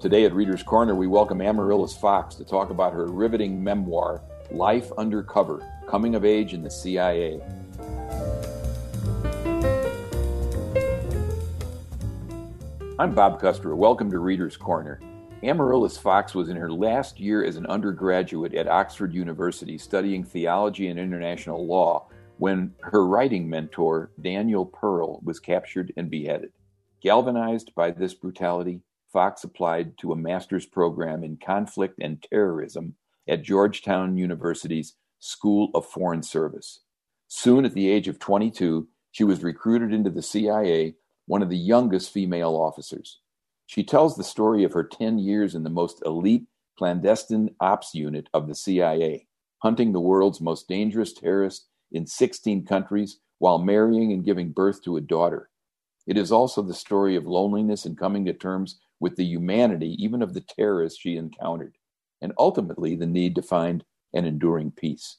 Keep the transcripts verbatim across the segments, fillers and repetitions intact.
Today at Reader's Corner, we welcome Amaryllis Fox to talk about her riveting memoir, Life Undercover, Coming of Age in the C I A. I'm Bob Kuster. Welcome to Reader's Corner. Amaryllis Fox was in her last year as an undergraduate at Oxford University studying theology and international law when her writing mentor, Daniel Pearl, was captured and beheaded. Galvanized by this brutality, Fox applied to a master's program in conflict and terrorism at Georgetown University's School of Foreign Service. Soon, at the age of twenty-two, she was recruited into the C I A, one of the youngest female officers. She tells the story of her ten years in the most elite clandestine ops unit of the C I A, hunting the world's most dangerous terrorists in sixteen countries while marrying and giving birth to a daughter. It is also the story of loneliness and coming to terms with the humanity even of the terrorists she encountered, and ultimately the need to find an enduring peace.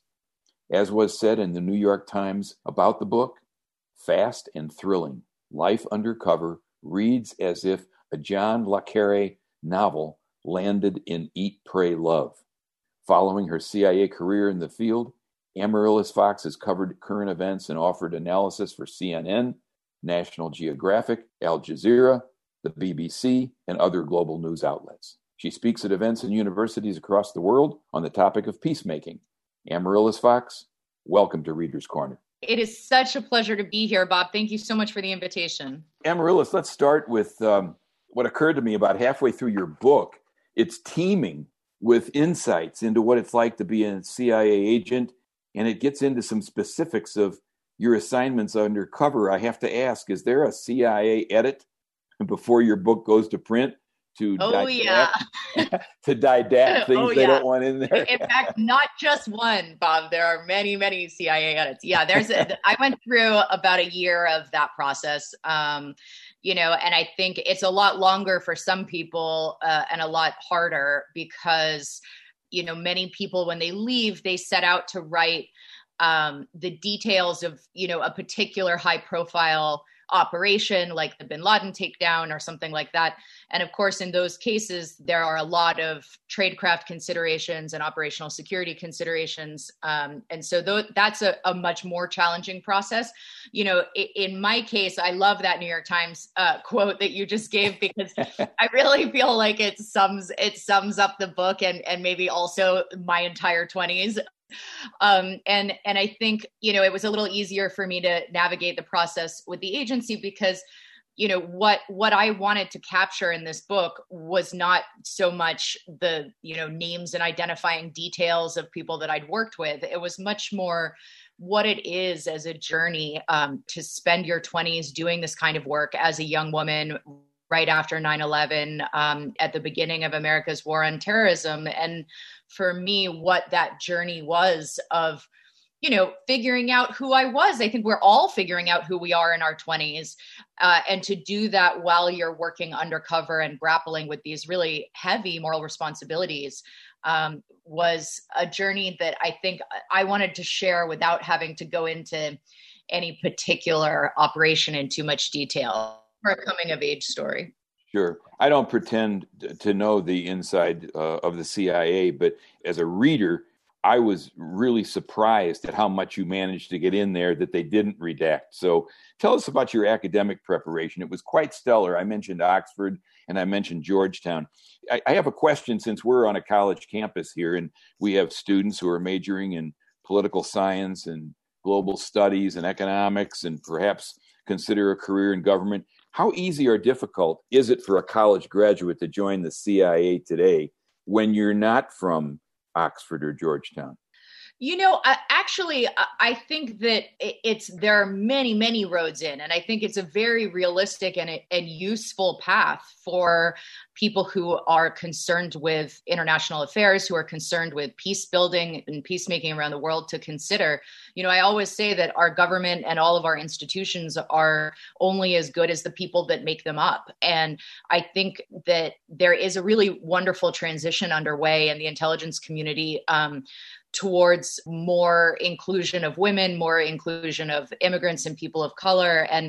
As was said in the New York Times about the book, fast and thrilling, Life Undercover reads as if a John le Carré novel landed in Eat, Pray, Love. Following her C I A career in the field, Amaryllis Fox has covered current events and offered analysis for C N N, National Geographic, Al Jazeera, the B B C, and other global news outlets. She speaks at events and universities across the world on the topic of peacemaking. Amaryllis Fox, welcome to Reader's Corner. It is such a pleasure to be here, Bob. Thank you so much for the invitation. Amaryllis, let's start with um, what occurred to me about halfway through your book. It's teeming with insights into what it's like to be a C I A agent, and it gets into some specifics of your assignments undercover. I have to ask, is there a C I A edit before your book goes to print to oh didact, yeah to didact things oh, they yeah. don't want in there? In fact, not just one, Bob. There are many, many C I A edits. Yeah, there's. A, I went through about a year of that process, um, you know, and I think it's a lot longer for some people uh, and a lot harder because, you know, many people when they leave, they set out to write um, the details of, you know, a particular high profile operation like the Bin Laden takedown or something like that. And of course, in those cases, there are a lot of tradecraft considerations and operational security considerations. Um, and so th- that's a, a much more challenging process. You know, in, in my case, I love that New York Times uh, quote that you just gave because I really feel like it sums it sums up the book and, and maybe also my entire twenties. Um, and, and I think, you know, it was a little easier for me to navigate the process with the agency because, you know, what, what I wanted to capture in this book was not so much the, you know, names and identifying details of people that I'd worked with. It was much more what it is as a journey um, to spend your twenties doing this kind of work as a young woman right after nine eleven, um, at the beginning of America's war on terrorism. And for me, what that journey was of, you know, figuring out who I was. I think we're all figuring out who we are in our twenties. Uh, and to do that while you're working undercover and grappling with these really heavy moral responsibilities um, was a journey that I think I wanted to share without having to go into any particular operation in too much detail. For a coming of age story. Sure. I don't pretend to know the inside uh, of the C I A, but as a reader, I was really surprised at how much you managed to get in there that they didn't redact. So tell us about your academic preparation. It was quite stellar. I mentioned Oxford and I mentioned Georgetown. I, I have a question since we're on a college campus here and we have students who are majoring in political science and global studies and economics and perhaps consider a career in government. How easy or difficult is it for a college graduate to join the C I A today when you're not from Oxford or Georgetown? You know, I, actually, I think that it's there are many, many roads in, and I think it's a very realistic and, and useful path for people who are concerned with international affairs, who are concerned with peace building and peacemaking around the world to consider. You know, I always say that our government and all of our institutions are only as good as the people that make them up. And I think that there is a really wonderful transition underway in the intelligence community um, towards more inclusion of women, more inclusion of immigrants and people of color. And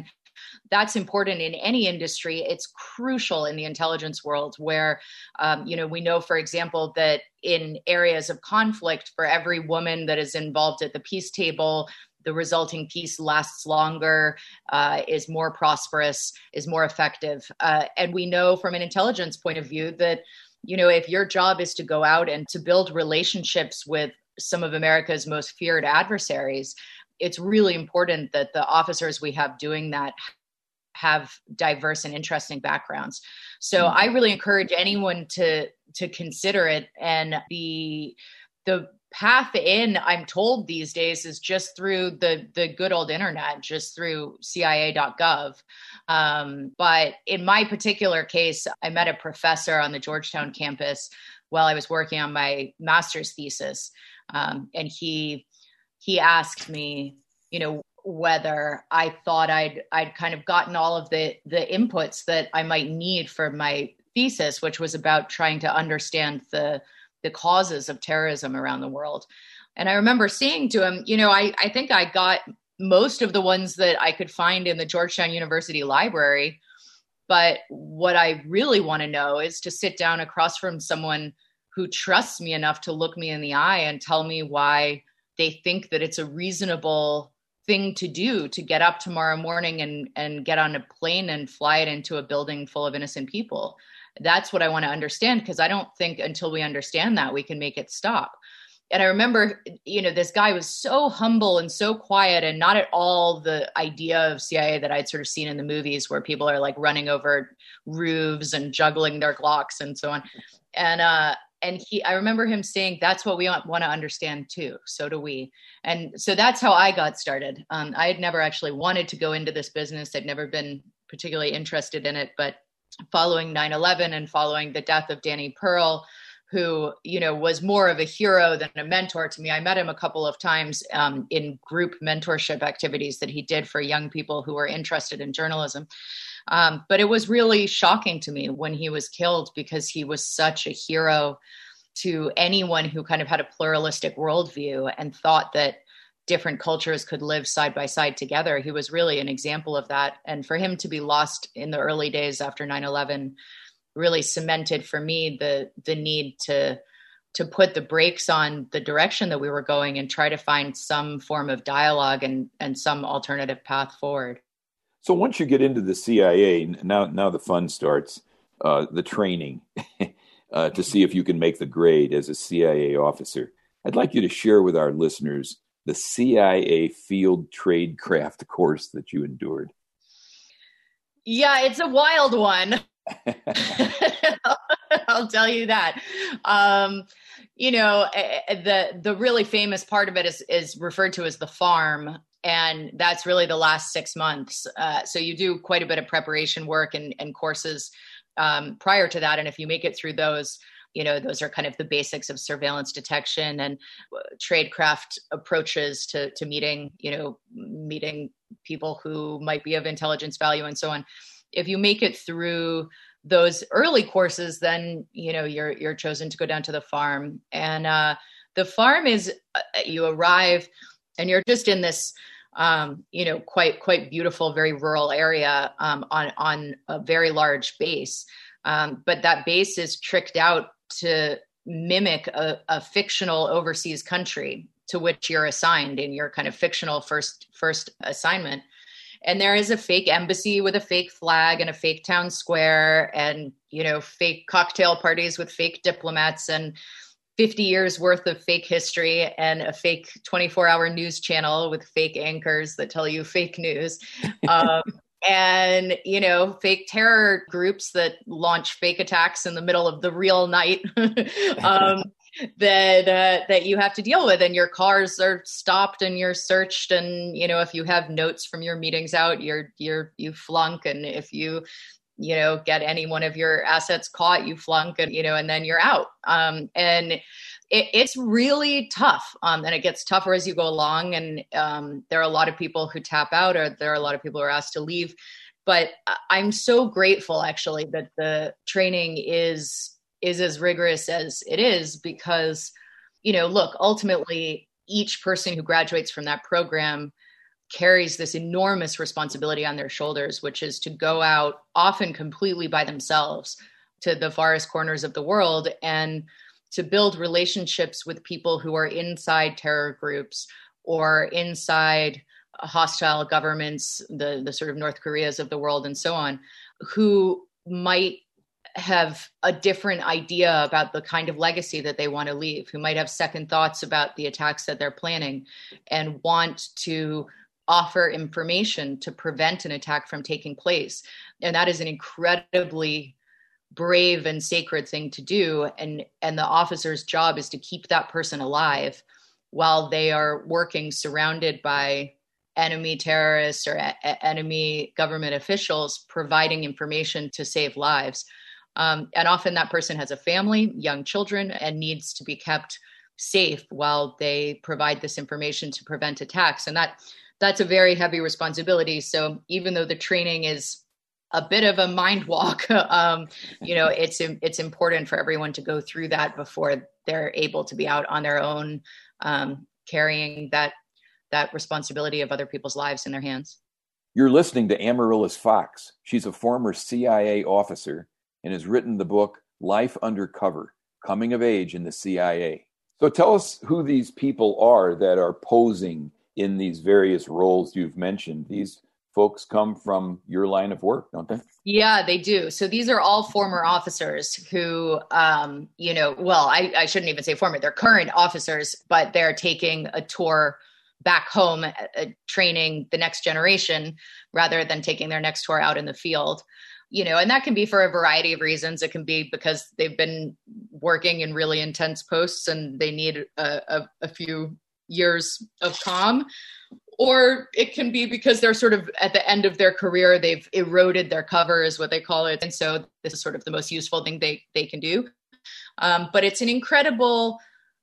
that's important in any industry. It's crucial in the intelligence world where, um, you know, we know, for example, that in areas of conflict, for every woman that is involved at the peace table, the resulting peace lasts longer, uh, is more prosperous, is more effective. Uh, and we know from an intelligence point of view that, you know, if your job is to go out and to build relationships with some of America's most feared adversaries, it's really important that the officers we have doing that have diverse and interesting backgrounds. So mm-hmm. I really encourage anyone to to consider it. And the the path in, I'm told these days, is just through the the good old internet, just through C I A dot gov. Um, but in my particular case, I met a professor on the Georgetown campus while I was working on my master's thesis. Um, and he he asked me, you know, whether I thought I'd I'd kind of gotten all of the the inputs that I might need for my thesis, which was about trying to understand the the causes of terrorism around the world. And I remember saying to him, you know, I, I think I got most of the ones that I could find in the Georgetown University library. But what I really want to know is to sit down across from someone who trusts me enough to look me in the eye and tell me why they think that it's a reasonable thing to do to get up tomorrow morning and, and get on a plane and fly it into a building full of innocent people. That's what I want to understand, because I don't think until we understand that we can make it stop. And I remember, you know, this guy was so humble and so quiet and not at all the idea of C I A that I'd sort of seen in the movies where people are like running over roofs and juggling their Glocks and so on. And, uh, and he, I remember him saying, that's what we want, want to understand too. So do we. And so that's how I got started. Um, I had never actually wanted to go into this business. I'd never been particularly interested in it, but following nine eleven and following the death of Danny Pearl, who, you know, was more of a hero than a mentor to me. I met him a couple of times um, in group mentorship activities that he did for young people who were interested in journalism. Um, but it was really shocking to me when he was killed, because he was such a hero to anyone who kind of had a pluralistic worldview and thought that different cultures could live side by side together. He was really an example of that. And for him to be lost in the early days after nine eleven really cemented for me the the need to to put the brakes on the direction that we were going and try to find some form of dialogue and, and some alternative path forward. So once you get into the C I A, now now the fun starts, uh, the training uh, to see if you can make the grade as a C I A officer. I'd like you to share with our listeners the C I A Field Tradecraft course that you endured. Yeah, it's a wild one. I'll tell you that. Um, you know, the the really famous part of it is is referred to as the farm. And that's really the last six months. Uh, so you do quite a bit of preparation work and, and courses um, prior to that. And if you make it through those, you know, those are kind of the basics of surveillance detection and tradecraft approaches to, to meeting, you know, meeting people who might be of intelligence value and so on. If you make it through those early courses, then, you know, you're, you're chosen to go down to the farm. And uh, the farm is, uh, you arrive and you're just in this, um, you know, quite, quite beautiful, very rural area um, on, on a very large base. Um, but that base is tricked out to mimic a, a fictional overseas country to which you're assigned in your kind of fictional first first assignment. And there is a fake embassy with a fake flag and a fake town square and, you know, fake cocktail parties with fake diplomats and fifty years worth of fake history and a fake twenty-four hour news channel with fake anchors that tell you fake news. Um, and, you know, fake terror groups that launch fake attacks in the middle of the real night um, that uh, that you have to deal with. And your cars are stopped and you're searched. And, you know, if you have notes from your meetings out, you're you're you flunk. And if you, you know, get any one of your assets caught, you flunk and, you know, and then you're out. Um, and it, it's really tough. Um, and it gets tougher as you go along. And um, there are a lot of people who tap out, or there are a lot of people who are asked to leave. But I'm so grateful, actually, that the training is is as rigorous as it is, because, you know, look, ultimately, each person who graduates from that program carries this enormous responsibility on their shoulders, which is to go out often completely by themselves to the farthest corners of the world and to build relationships with people who are inside terror groups or inside hostile governments, the, the sort of North Koreas of the world and so on, who might have a different idea about the kind of legacy that they want to leave, who might have second thoughts about the attacks that they're planning and want to offer information to prevent an attack from taking place. And that is an incredibly brave and sacred thing to do. And, and the officer's job is to keep that person alive while they are working surrounded by enemy terrorists or a- enemy government officials providing information to save lives. Um, and often that person has a family, young children, and needs to be kept safe while they provide this information to prevent attacks. And that that's a very heavy responsibility. So even though the training is a bit of a mind walk, um, you know, it's it's important for everyone to go through that before they're able to be out on their own, um, carrying that that responsibility of other people's lives in their hands. You're listening to Amaryllis Fox. She's a former C I A officer and has written the book Life Undercover, Coming of Age in the C I A. So tell us who these people are that are posing in these various roles you've mentioned. These folks come from your line of work, don't they? Yeah, they do. So these are all former officers who, um, you know, well, I, I shouldn't even say former, they're current officers, but they're taking a tour back home, uh, training the next generation rather than taking their next tour out in the field. You know, and that can be for a variety of reasons. It can be because they've been working in really intense posts and they need a, a, a few years of calm. Or it can be because they're sort of at the end of their career, they've eroded their cover is what they call it. And so this is sort of the most useful thing they, they can do. Um, but it's an incredible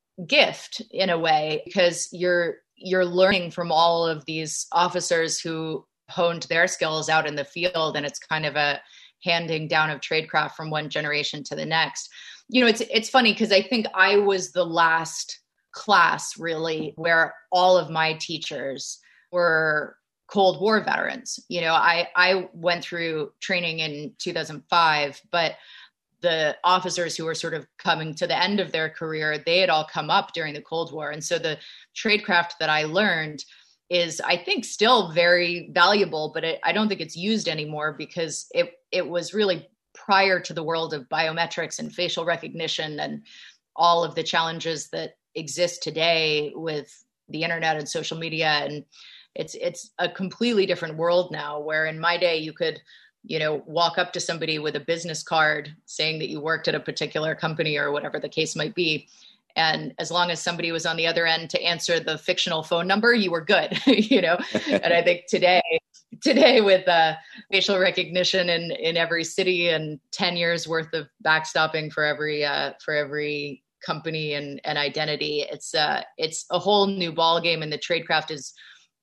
gift in a way, because you're you're learning from all of these officers who honed their skills out in the field. And it's kind of a handing down of tradecraft from one generation to the next. You know, it's it's funny because I think I was the last class really where all of my teachers were Cold War veterans. You know, I, I went through training in two thousand five, but the officers who were sort of coming to the end of their career, they had all come up during the Cold War. And so the tradecraft that I learned is, I think, still very valuable, but it, I don't think it's used anymore because it it was really prior to the world of biometrics and facial recognition and all of the challenges that exist today with the internet and social media. And it's it's a completely different world now, where in my day you could, you know, walk up to somebody with a business card saying that you worked at a particular company or whatever the case might be. And as long as somebody was on the other end to answer the fictional phone number, you were good, you know? And I think today, today with uh, facial recognition in, in every city and ten years worth of backstopping for every, uh, for every company and, and identity, it's uh, it's a whole new ballgame. And the tradecraft is,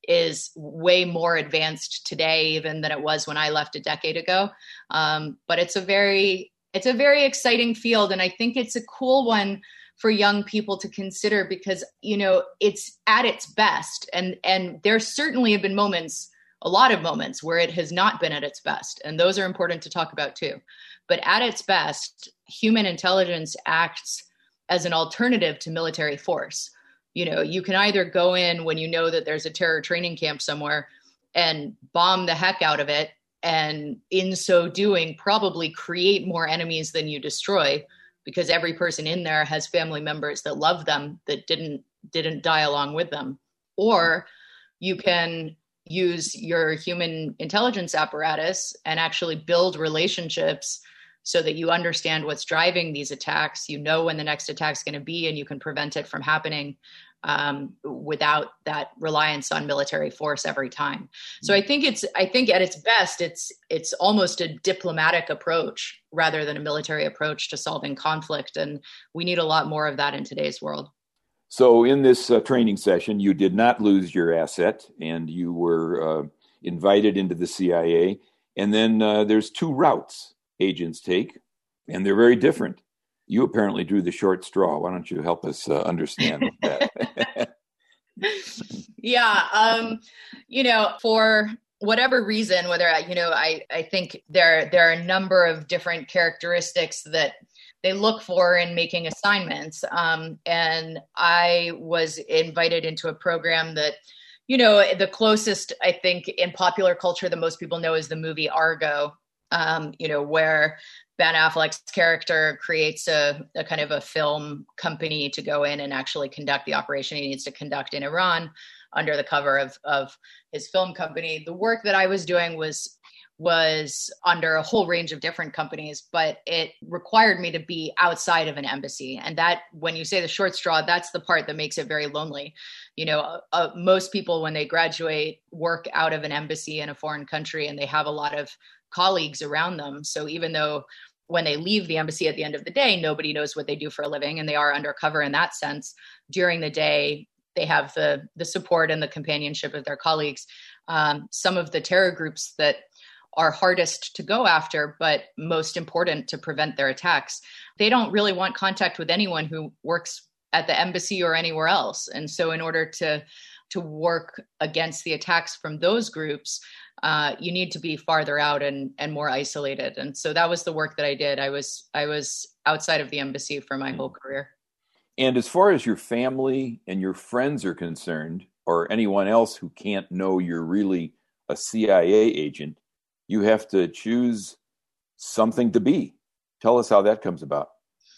is way more advanced today even than it was when I left a decade ago. Um, but it's a very, it's a very exciting field. And I think it's a cool one for young people to consider because, you know, it's at its best. And, and there certainly have been moments, a lot of moments where it has not been at its best. And those are important to talk about too. But at its best, human intelligence acts as an alternative to military force. You know, you can either go in when you know that there's a terror training camp somewhere and bomb the heck out of it. And in so doing, probably create more enemies than you destroy, because every person in there has family members that love them, that didn't didn't die along with them. Or you can use your human intelligence apparatus and actually build relationships so that you understand what's driving these attacks. You know when the next attack is going to be, and you can prevent it from happening um, without that reliance on military force every time. So I think it's, I think at its best, it's, it's almost a diplomatic approach rather than a military approach to solving conflict. And we need a lot more of that in today's world. So in this uh, training session, you did not lose your asset and you were uh, invited into the C I A. And then uh, there's two routes agents take, and they're very different. You apparently drew the short straw. Why don't you help us uh, understand that? Yeah. Um, you know, for whatever reason, whether, you know, I, I think there, there are a number of different characteristics that they look for in making assignments. Um, and I was invited into a program that, you know, the closest, I think, in popular culture that most people know is the movie Argo, um, you know, where Ben Affleck's character creates a, a kind of a film company to go in and actually conduct the operation he needs to conduct in Iran under the cover of, of his film company. The work that I was doing was was under a whole range of different companies, but it required me to be outside of an embassy. And that, when you say the short straw, that's the part that makes it very lonely. You know, uh, most people, when they graduate, work out of an embassy in a foreign country, and they have a lot of colleagues around them. So even though when they leave the embassy at the end of the day, nobody knows what they do for a living, and they are undercover in that sense, during the day, they have the, the support and the companionship of their colleagues. Um, some of the terror groups that are hardest to go after, but most important to prevent their attacks, they don't really want contact with anyone who works at the embassy or anywhere else. And so in order to, to work against the attacks from those groups, uh, you need to be farther out and, and more isolated. And so that was the work that I did. I was, I was outside of the embassy for my whole career. And as far as your family and your friends are concerned, or anyone else who can't know you're really a C I A agent, you have to choose something to be. Tell us how that comes about.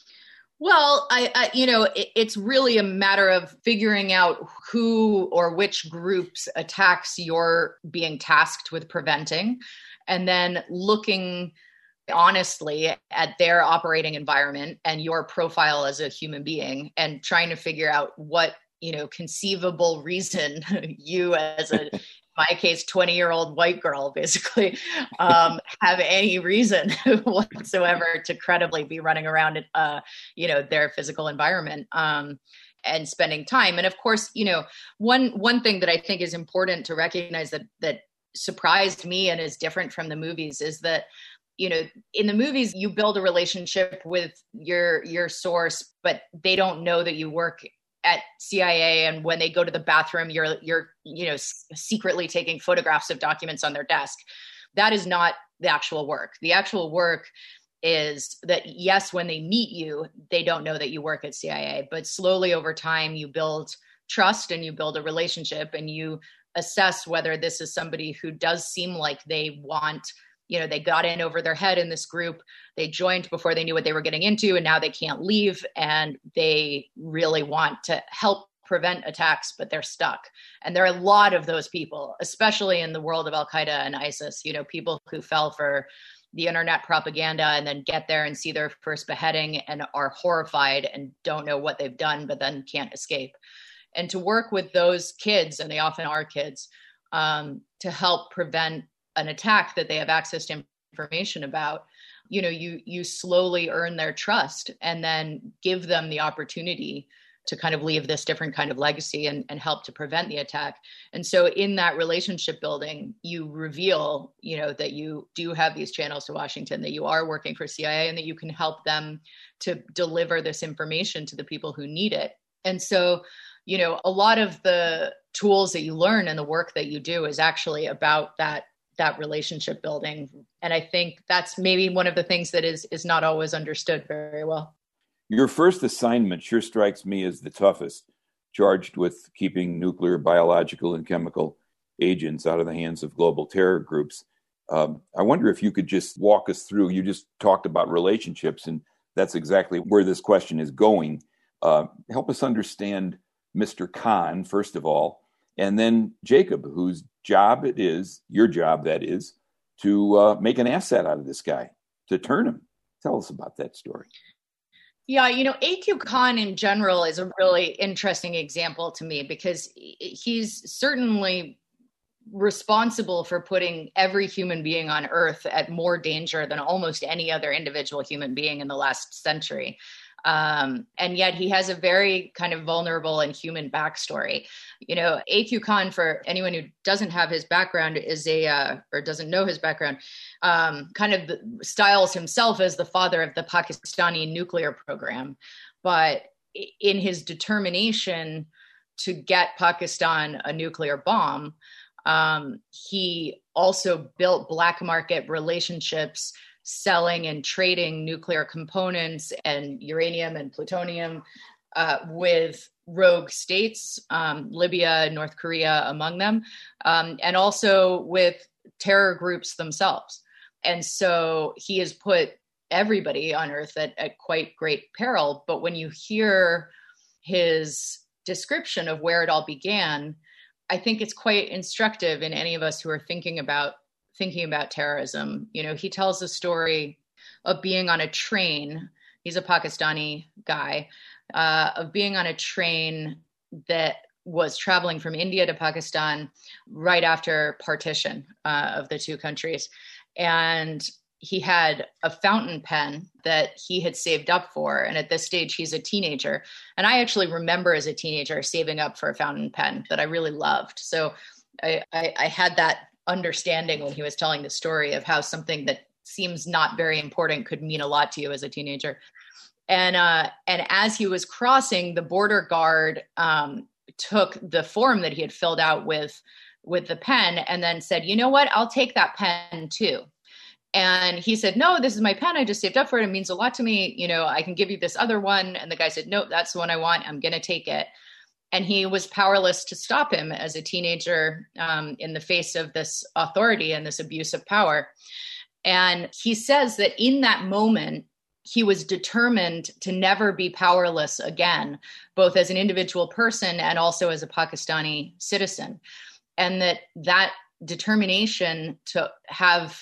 Well, I, I you know, it, it's really a matter of figuring out who or which groups attacks you're being tasked with preventing, and then looking honestly at their operating environment and your profile as a human being, and trying to figure out what, you know, conceivable reason you as a my case, twenty year old white girl, basically, um, have any reason whatsoever to credibly be running around, uh, you know, their physical environment, um, and spending time. And of course, you know, one, one thing that I think is important to recognize that, that surprised me and is different from the movies is that, you know, in the movies, you build a relationship with your, your source, but they don't know that you work at C I A, and when they go to the bathroom, you're, you're, you know, s- secretly taking photographs of documents on their desk. That is not the actual work. The actual work is that, yes, when they meet you, they don't know that you work at C I A, but slowly over time, you build trust and you build a relationship, and you assess whether this is somebody who does seem like they want, you know, they got in over their head in this group. They joined before they knew what they were getting into, and now they can't leave, and they really want to help prevent attacks, but they're stuck. And there are a lot of those people, especially in the world of Al-Qaeda and ISIS, you know, people who fell for the internet propaganda and then get there and see their first beheading and are horrified and don't know what they've done, but then can't escape. And to work with those kids, and they often are kids, um, to help prevent an attack that they have access to information about, you know, you, you slowly earn their trust and then give them the opportunity to kind of leave this different kind of legacy and, and help to prevent the attack. And so in that relationship building, you reveal, you know, that you do have these channels to Washington, that you are working for C I A, and that you can help them to deliver this information to the people who need it. And so, you know, a lot of the tools that you learn and the work that you do is actually about that that relationship building. And I think that's maybe one of the things that is is not always understood very well. Your first assignment sure strikes me as the toughest, charged with keeping nuclear, biological, and chemical agents out of the hands of global terror groups. Um, I wonder if you could just walk us through, you just talked about relationships, and that's exactly where this question is going. Uh, help us understand Mister Khan, first of all, and then Jacob, whose job it is, your job that is, to uh, make an asset out of this guy, to turn him. Tell us about that story. Yeah, you know, A Q Khan in general is a really interesting example to me, because he's certainly responsible for putting every human being on Earth at more danger than almost any other individual human being in the last century. Um, and yet he has a very kind of vulnerable and human backstory. You know, A Q Khan, for anyone who doesn't have his background, is a, uh, or doesn't know his background, um, kind of styles himself as the father of the Pakistani nuclear program. But in his determination to get Pakistan a nuclear bomb, um, he also built black market relationships selling and trading nuclear components and uranium and plutonium uh, with rogue states, um, Libya, North Korea among them, um, and also with terror groups themselves. And so he has put everybody on earth at, at quite great peril. But when you hear his description of where it all began, I think it's quite instructive in any of us who are thinking about thinking about terrorism. You know, he tells the story of being on a train. He's a Pakistani guy, uh, of being on a train that was traveling from India to Pakistan right after partition uh, of the two countries. And he had a fountain pen that he had saved up for. And at this stage, he's a teenager. And I actually remember as a teenager saving up for a fountain pen that I really loved. So I, I, I had that understanding when he was telling the story of how something that seems not very important could mean a lot to you as a teenager. And uh, and as he was crossing, the border guard um, took the form that he had filled out with with the pen and then said, you know what, I'll take that pen too. And he said, no, this is my pen. I just saved up for it. It means a lot to me. You know, I can give you this other one. And the guy said, no, that's the one I want. I'm going to take it. And he was powerless to stop him as a teenager um, in the face of this authority and this abuse of power. And he says that in that moment, he was determined to never be powerless again, both as an individual person and also as a Pakistani citizen. And that that determination to have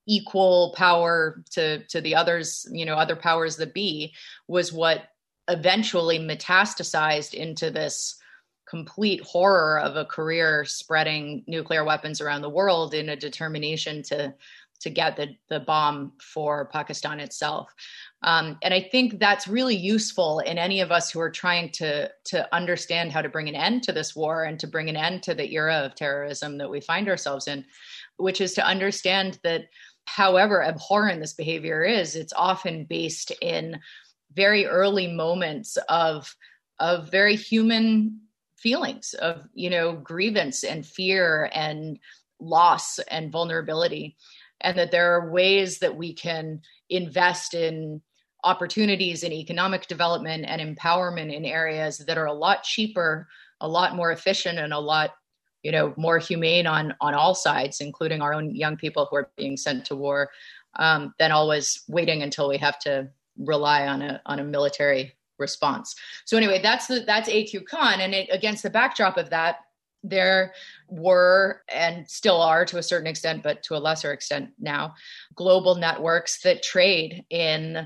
equal power to, to the others, you know, other powers that be, was what eventually metastasized into this complete horror of a career spreading nuclear weapons around the world in a determination to to get the, the bomb for Pakistan itself. Um, and I think that's really useful in any of us who are trying to, to understand how to bring an end to this war and to bring an end to the era of terrorism that we find ourselves in, which is to understand that however abhorrent this behavior is, it's often based in very early moments of, of very human feelings of, you know, grievance and fear and loss and vulnerability. And that there are ways that we can invest in opportunities in economic development and empowerment in areas that are a lot cheaper, a lot more efficient, and a lot, you know, more humane on, on all sides, including our own young people who are being sent to war, um, than always waiting until we have to rely on a on a military response. So anyway, that's the that's A Q Khan, and it, against the backdrop of that, there were and still are to a certain extent, but to a lesser extent now, global networks that trade in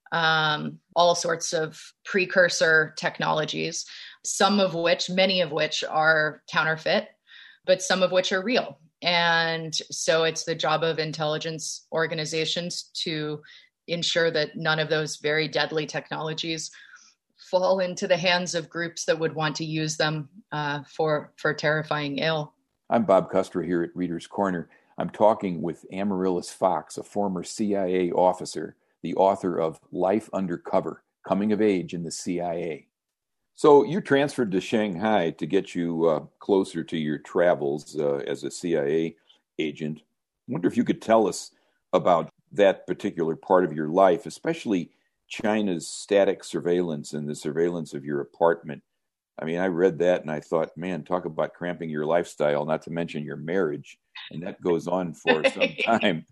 um, all sorts of precursor technologies, some of which, many of which are counterfeit, but some of which are real. And so it's the job of intelligence organizations to ensure that none of those very deadly technologies fall into the hands of groups that would want to use them uh, for for terrifying ill. I'm Bob Custer here at Reader's Corner. I'm talking with Amaryllis Fox, a former C I A officer, the author of Life Under Cover, Coming of Age in the C I A. So you transferred to Shanghai to get you uh, closer to your travels uh, as a C I A agent. I wonder if you could tell us about that particular part of your life, especially China's static surveillance and the surveillance of your apartment. I mean, I read that and I thought, man, talk about cramping your lifestyle, not to mention your marriage. And that goes on for some time.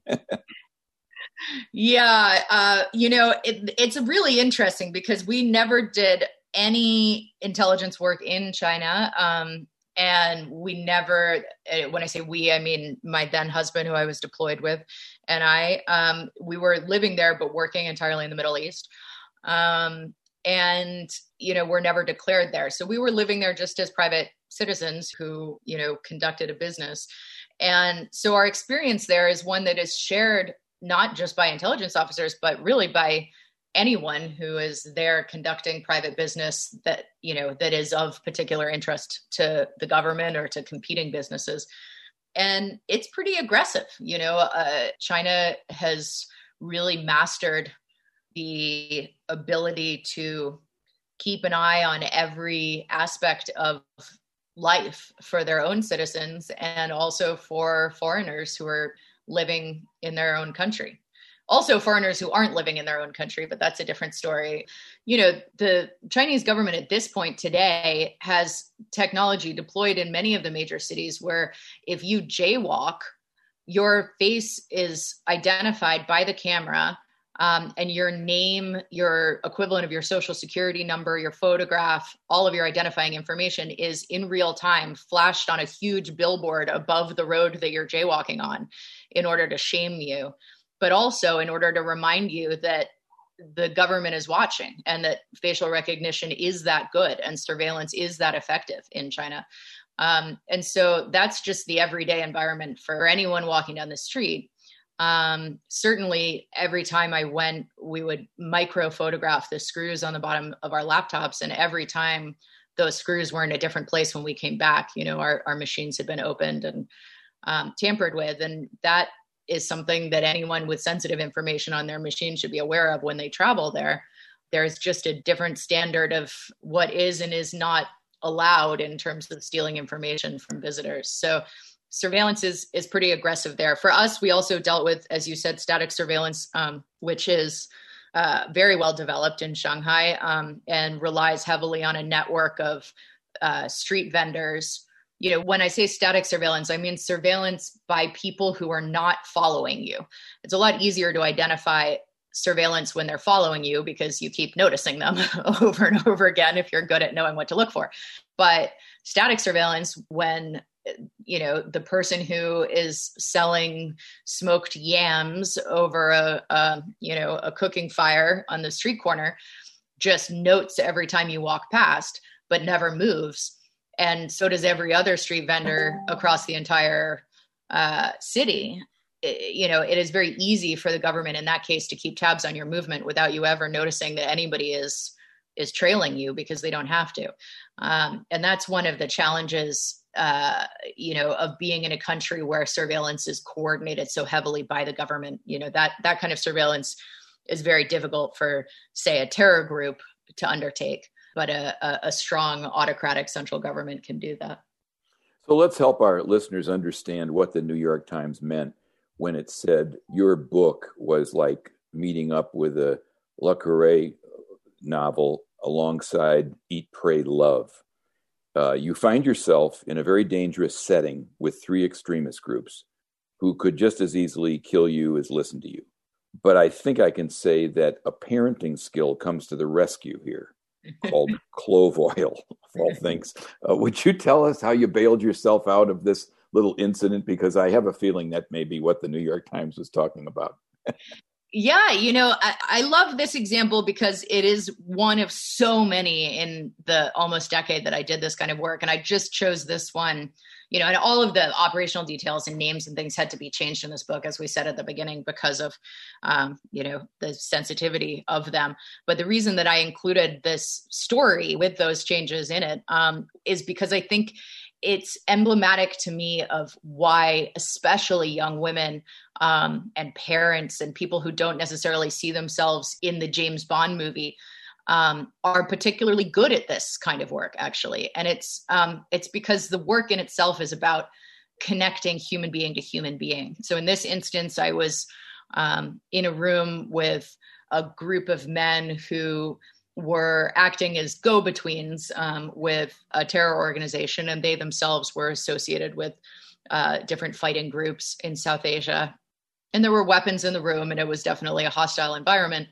Yeah. Uh, you know, it, it's really interesting because we never did any intelligence work in China. Um, and we never, when I say we, I mean my then husband, who I was deployed with, and I, um, we were living there, but working entirely in the Middle East. Um, and, you know, we're never declared there. So we were living there just as private citizens who, you know, conducted a business. And so our experience there is one that is shared not just by intelligence officers, but really by anyone who is there conducting private business that, you know, that is of particular interest to the government or to competing businesses. And it's pretty aggressive. You know, uh, China has really mastered the ability to keep an eye on every aspect of life for their own citizens and also for foreigners who are living in their own country. Also foreigners who aren't living in their own country, but that's a different story. You know, the Chinese government at this point today has technology deployed in many of the major cities where if you jaywalk, your face is identified by the camera, um, and your name, your equivalent of your social security number, your photograph, all of your identifying information is in real time flashed on a huge billboard above the road that you're jaywalking on in order to shame you, but also in order to remind you that the government is watching and that facial recognition is that good and surveillance is that effective in China. Um, and so that's just the everyday environment for anyone walking down the street. Um, certainly every time I went, we would micro photograph the screws on the bottom of our laptops. And every time those screws were in a different place when we came back, you know, our, our machines had been opened and um, tampered with. And that is something that anyone with sensitive information on their machine should be aware of when they travel there. There's just a different standard of what is and is not allowed in terms of stealing information from visitors. So surveillance is is pretty aggressive there. For us, we also dealt with, as you said, static surveillance, um, which is uh, very well developed in Shanghai um, and relies heavily on a network of uh, street vendors. You know, when I say static surveillance, I mean surveillance by people who are not following you. It's a lot easier to identify surveillance when they're following you because you keep noticing them over and over again if you're good at knowing what to look for. But static surveillance, when you know the person who is selling smoked yams over a, a you know a cooking fire on the street corner just notes every time you walk past, but never moves, and so does every other street vendor across the entire uh, city. It, you know, it is very easy for the government in that case to keep tabs on your movement without you ever noticing that anybody is is trailing you because they don't have to. Um, and that's one of the challenges, uh, you know, of being in a country where surveillance is coordinated so heavily by the government. You know, that that kind of surveillance is very difficult for, say, a terror group to undertake, but a, a, a strong autocratic central government can do that. So let's help our listeners understand what the New York Times meant when it said your book was like meeting up with a Le Carre novel alongside Eat, Pray, Love. Uh, you find yourself in a very dangerous setting with three extremist groups who could just as easily kill you as listen to you. But I think I can say that a parenting skill comes to the rescue here, called clove oil, of all things. Uh, would you tell us how you bailed yourself out of this little incident? Because I have a feeling that may be what the New York Times was talking about. Yeah, you know, I, I love this example because it is one of so many in the almost decade that I did this kind of work. And I just chose this one, you know, and all of the operational details and names and things had to be changed in this book, as we said at the beginning, because of, um, you know, the sensitivity of them. But the reason that I included this story with those changes in it um, is because I think it's emblematic to me of why especially young women um, and parents and people who don't necessarily see themselves in the James Bond movie um, are particularly good at this kind of work, actually. And it's um, it's because the work in itself is about connecting human being to human being. So in this instance, I was um, in a room with a group of men who were acting as go-betweens um, with a terror organization, and they themselves were associated with uh, different fighting groups in South Asia. And there were weapons in the room, and it was definitely a hostile environment.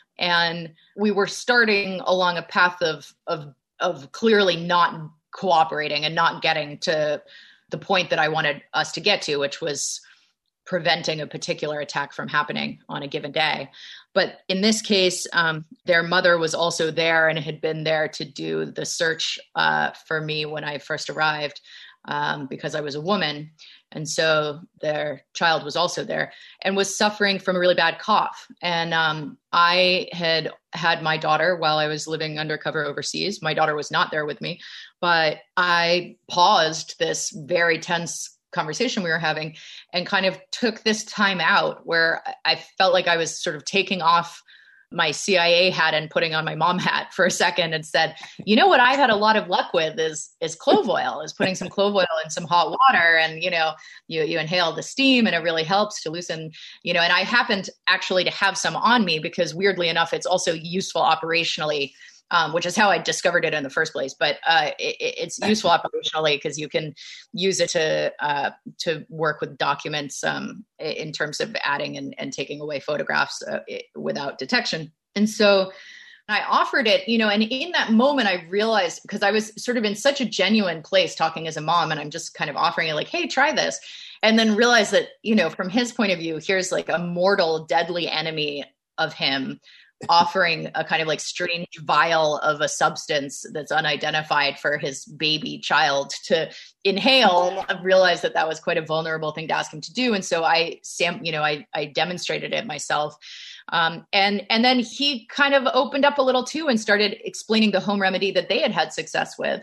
And we were starting along a path of of of clearly not cooperating and not getting to the point that I wanted us to get to, which was preventing a particular attack from happening on a given day. But in this case, um, their mother was also there and had been there to do the search uh, for me when I first arrived um, because I was a woman. And so their child was also there and was suffering from a really bad cough. And um, I had had my daughter while I was living undercover overseas. My daughter was not there with me, but I paused this very tense conversation we were having and kind of took this time out where I felt like I was sort of taking off my C I A hat and putting on my mom hat for a second and said, you know what I've had a lot of luck with is is clove oil, is putting some clove oil in some hot water, and you know, you you inhale the steam and it really helps to loosen, you know, and I happened actually to have some on me because weirdly enough, it's also useful operationally. Um, which is how I discovered it in the first place. But uh, it, it's useful operationally because you can use it to uh, to work with documents um, in terms of adding and, and taking away photographs uh, it, without detection. And so I offered it, you know, and in that moment I realized, because I was sort of in such a genuine place talking as a mom, and I'm just kind of offering it like, hey, try this. And then realize that, you know, from his point of view, here's like a mortal, deadly enemy of him offering a kind of like strange vial of a substance that's unidentified for his baby child to inhale. I realized that that was quite a vulnerable thing to ask him to do. And so I, Sam, you know, I, I demonstrated it myself. Um, and, and then he kind of opened up a little too and started explaining the home remedy that they had had success with.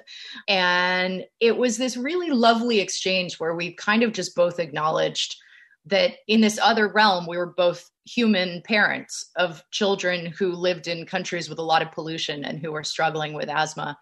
And it was this really lovely exchange where we kind of just both acknowledged that in this other realm, we were both human parents of children who lived in countries with a lot of pollution and who were struggling with asthma.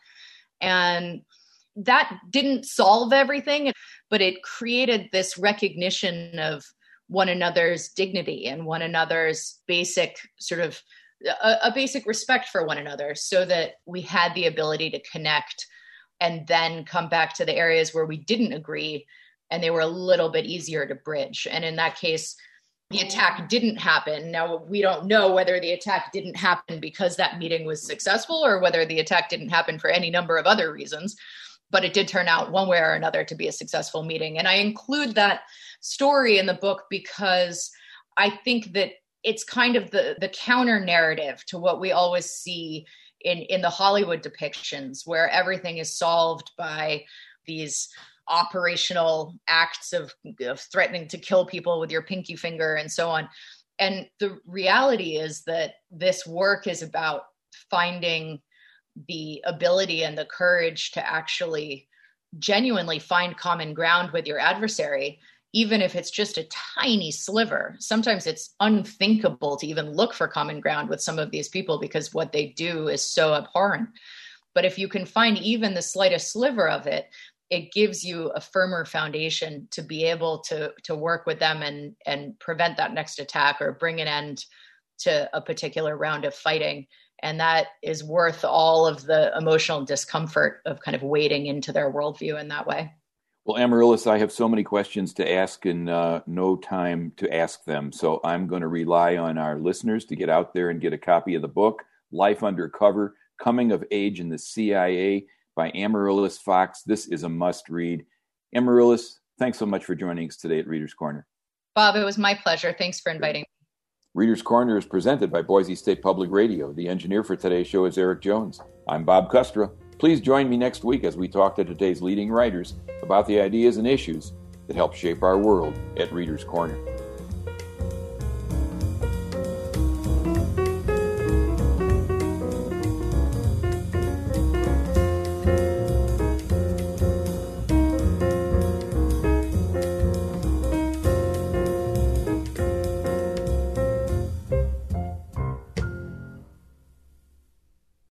And that didn't solve everything, but it created this recognition of one another's dignity and one another's basic sort of a, a basic respect for one another, so that we had the ability to connect and then come back to the areas where we didn't agree, and they were a little bit easier to bridge. And in that case, the attack didn't happen. Now, we don't know whether the attack didn't happen because that meeting was successful or whether the attack didn't happen for any number of other reasons, but it did turn out one way or another to be a successful meeting. And I include that story in the book because I think that it's kind of the, the counter narrative to what we always see in, in the Hollywood depictions, where everything is solved by these operational acts of, of threatening to kill people with your pinky finger and so on. And the reality is that this work is about finding the ability and the courage to actually genuinely find common ground with your adversary, even if it's just a tiny sliver. Sometimes it's unthinkable to even look for common ground with some of these people because what they do is so abhorrent. But if you can find even the slightest sliver of it, it gives you a firmer foundation to be able to, to work with them and, and prevent that next attack or bring an end to a particular round of fighting. And that is worth all of the emotional discomfort of kind of wading into their worldview in that way. Well, Amaryllis, I have so many questions to ask and uh, no time to ask them. So I'm going to rely on our listeners to get out there and get a copy of the book, Life Undercover, Coming of Age in the C I A, by Amaryllis Fox. This is a must-read. Amaryllis, thanks so much for joining us today at Reader's Corner. Bob, it was my pleasure. Thanks for inviting me. Reader's Corner is presented by Boise State Public Radio. The engineer for today's show is Eric Jones. I'm Bob Kustra. Please join me next week as we talk to today's leading writers about the ideas and issues that help shape our world at Reader's Corner.